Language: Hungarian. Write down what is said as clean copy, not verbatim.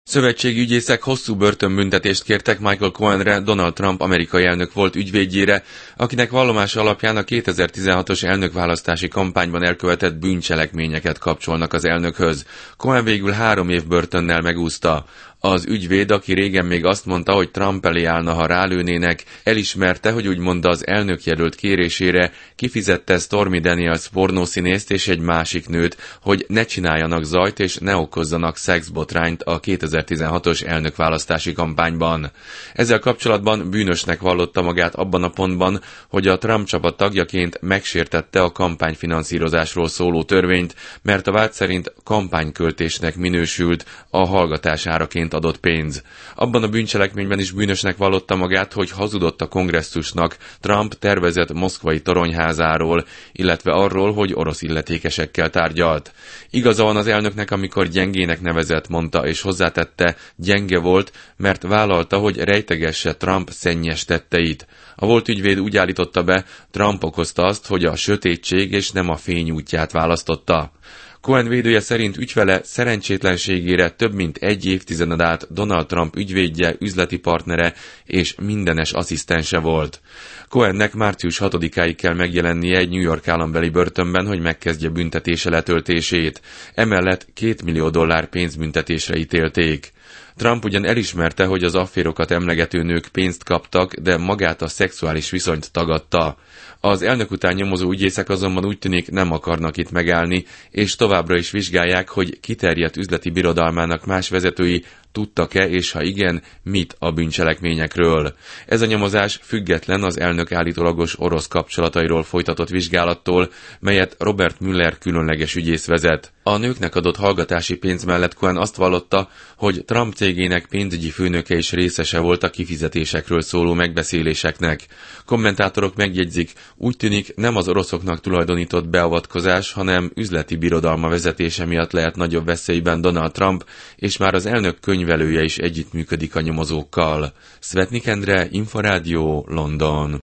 Szövetségi ügyészek hosszú börtönbüntetést kértek Michael Cohenre, Donald Trump amerikai elnök volt ügyvédjére, akinek vallomása alapján a 2016-os elnökválasztási kampányban elkövetett bűncselekményeket kapcsolnak az elnökhöz. Cohen végül 3 év börtönnel megúszta. Az ügyvéd, aki régen még azt mondta, hogy Trump elé állna, ha rálőnének, elismerte, hogy úgymond az elnökjelölt kérésére kifizette Stormy Daniels pornószínészt és egy másik nőt, hogy ne csináljanak zajt és ne okozzanak szexbotrányt a 2016-os elnökválasztási kampányban. Ezzel kapcsolatban bűnösnek vallotta magát abban a pontban, hogy a Trump csapat tagjaként megsértette a kampányfinanszírozásról szóló törvényt, mert a vád szerint kampányköltésnek minősült a hallgatásáraként adott pénz. Abban a bűncselekményben is bűnösnek vallotta magát, hogy hazudott a kongresszusnak Trump tervezett moszkvai toronyházáról, illetve arról, hogy orosz illetékesekkel tárgyalt. Igaza van az elnöknek, amikor gyengének nevezett, mondta, és hozzátette, gyenge volt, mert vállalta, hogy rejtegesse Trump szennyes tetteit. A volt ügyvéd úgy állította be, Trump okozta azt, hogy a sötétség és nem a fény útját választotta. Cohen védője szerint ügyfele szerencsétlenségére több mint 1 évtizeden át Donald Trump ügyvédje, üzleti partnere és mindenes asszisztense volt. Cohennek március 6-áig kell megjelennie egy New York állambeli börtönben, hogy megkezdje büntetése letöltését. Emellett $2 millió pénzbüntetésre ítélték. Trump ugyan elismerte, hogy az afférokat emlegető nők pénzt kaptak, de magát a szexuális viszonyt tagadta. Az elnök után nyomozó ügyészek azonban úgy tűnik nem akarnak itt megállni, és továbbra is vizsgálják, hogy kiterjedt üzleti birodalmának más vezetői tudtak-e, és ha igen, mit a bűncselekményekről. Ez a nyomozás független az elnök állítólagos orosz kapcsolatairól folytatott vizsgálattól, melyet Robert Mueller különleges ügyész vezet. A nőknek adott hallgatási pénz mellett Cohen azt vallotta, hogy Trump cégének pénzügyi főnöke is részese volt a kifizetésekről szóló megbeszéléseknek. Kommentátorok megjegyzik, úgy tűnik nem az oroszoknak tulajdonított beavatkozás, hanem üzleti birodalma vezetése miatt lehet nagyobb veszélyben Donald Trump, és már az elnök könyvelője is együttműködik a nyomozókkal. Szvetnik Endre, Inforádió, London.